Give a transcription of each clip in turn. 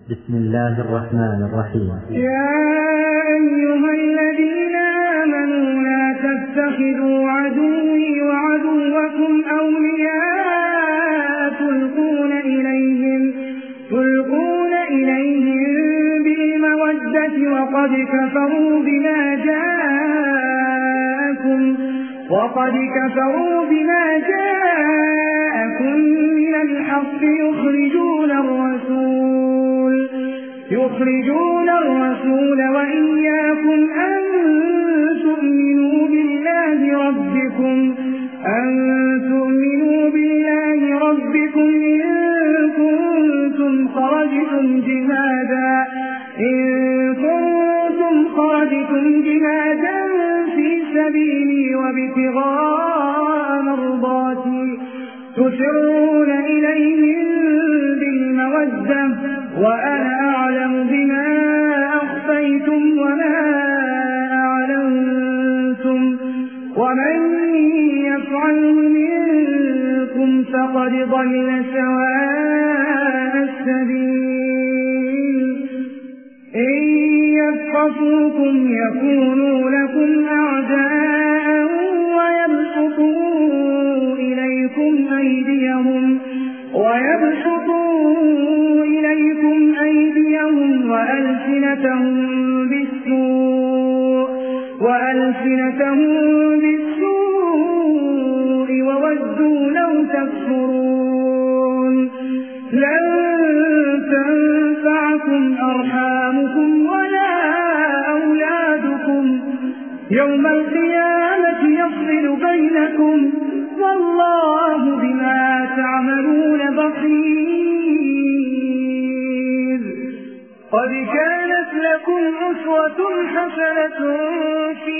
بسم الله الرحمن الرحيم. يا أيها الذين آمنوا لا تتخذوا عدوي وعدوكم أولياء تلقون إليهم بالمودة وقد كفروا بما جاءكم من الحق يخرجون الرسول وإياكم أن تؤمنوا بالله ربكم إن كنتم خرجتم جهادا في سبيلي وابتغاء مرضاتي تسرون إليهم بالمودة وأنا أعلم بما أخفيتم وما أعلنتم ومن يفعله منكم فقد ضل سواء السبيل إن يثقفوكم يكونوا لكم أعداء ويبسطوا إليكم أيديهم وألسنتهم بالسوء وودوا لو تكفرون لن تنفعكم أرحامكم ولا أولادكم يوم القيامة يفصل بينكم والله بما تعملون بصير. قد كانت لكم أسوة حسنة في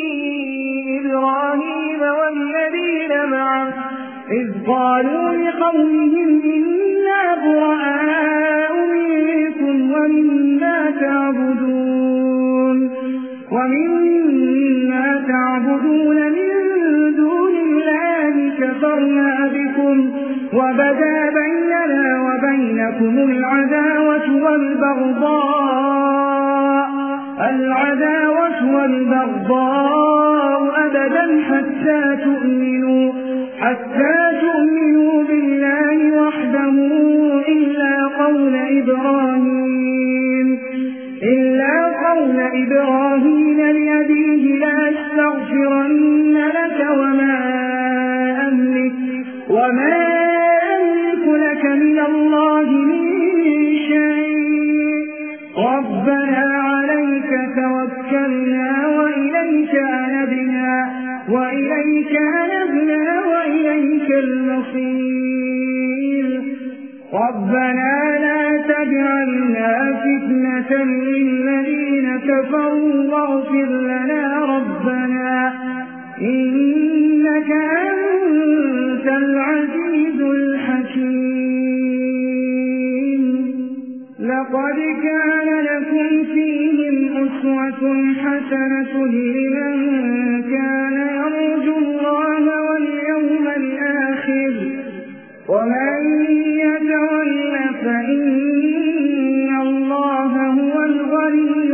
إبراهيم والذين معه إذ قالوا لقومهم إنا براء منكم ومما تعبدون من دون الله كفرنا بكم وبدا بيننا وبينكم العداوة والبغضاء أبدا حتى تؤمنوا بالله وحده إلا قول إبراهيم لأبيه لأستغفرن لك وما أملك لك من الله من شيء ربنا عليك توكلنا وإليك أنبنا وإليك المصير ربنا لا تجعلنا فتنة للذين كفروا واغفر لنا ربنا إنك أنت العزيز الحكيم. لقد كان لكم فيهم أسوة حسنة لمن كان يرجو الله واليوم الآخر ومن يتول فإن الله هو الغني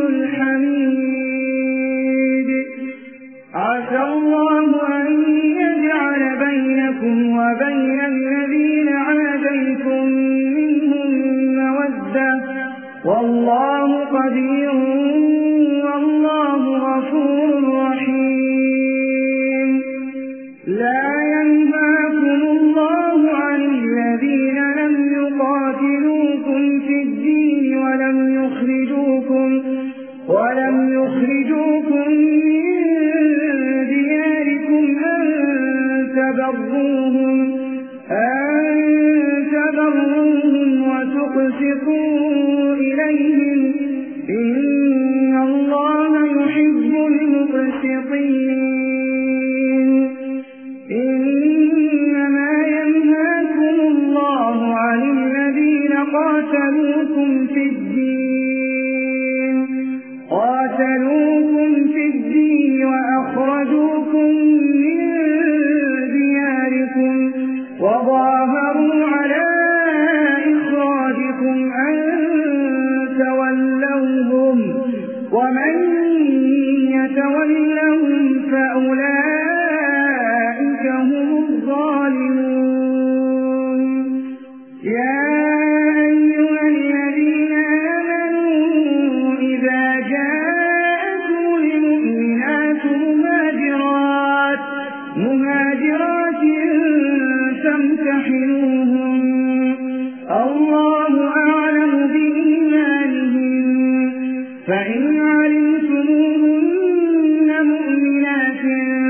الحميد. عسى الله أن يجعل بينكم وبين الذين عاديتم منهم مودة والله قدير والله غفور رحيم. لا ينهاكم الله عن الذين لم يقاتلوكم في الدين ولم يخرجوكم من دياركم أن تبروهم وتقسطوا إليهم إن الله يحب المقسطين. إنما ينهاكم الله عن الذين قاتلوكم في الدين وأخرجوكم من دياركم وظاهروا على إخراجكم أن ومن يتولهم فأولئك هم الظالمون يا أيها الذين آمنوا إذا جاءكم المؤمنات مهاجرات فامتحنوهن الله أعلم بإيمانهن فإن علمتموهن مؤمنات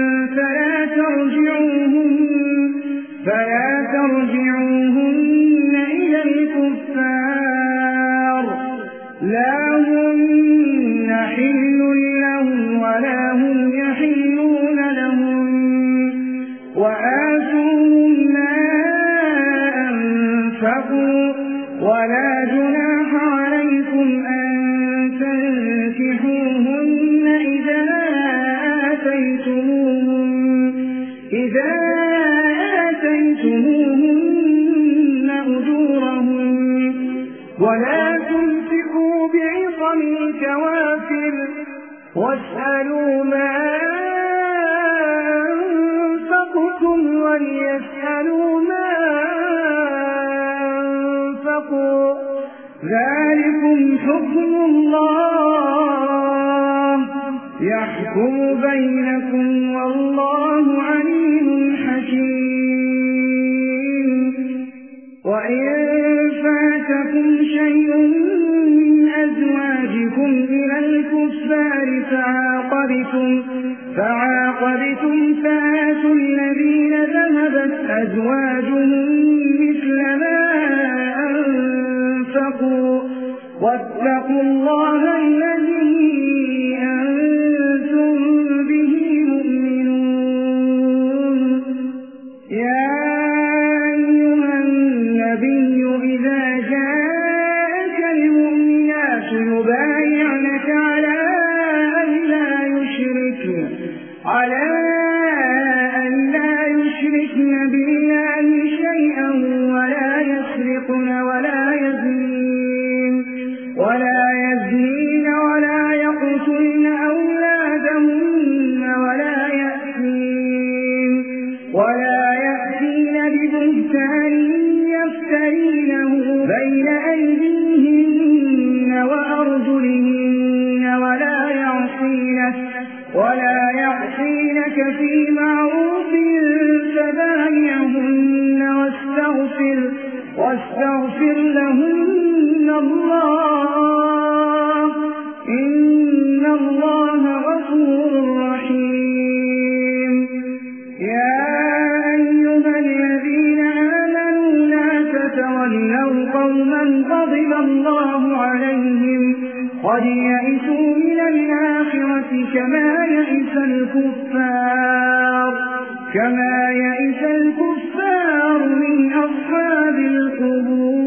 فلا ترجعوهن إلى الكفار لا هن حل لهم ولا هم يحلون لهم وآتوهم ما أنفقوا ولا جناح عليكم أن تنكحوهن إذا آتيتموهن أجورهن ولا تمسكوا بعصم الكوافر واسألوا ما أنفقتم وليسألوا ما أنفقوا ذلكم حكم الله يحكم بينكم والله عليم حكيم وإن فاتكم شيء من أزواجكم إلى الكفار فعاقبتم فآتوا الذين ذهبت أزواجهم مثل ما أنفقوا واتقوا الله الذي أنتم به مؤمنون يا أيها النبي إذا جاءك المؤمنات يبايعنك على أن لا يشركن بالله شيئا ولا يسرقن ولا يزنين ولا يقتلن أولادهن ولا يأتين ببهتان يفترينه بين أيديهن وأرجلهن ولا يعصينك في معروف فبايعهن واستغفر لهن الله إن الله غفور رحيم يا أيها الذين آمنوا لا تتولوا قوما غضب الله عليهم قد يئسوا من الآخرة كما يئس الكفار من أصحاب القبور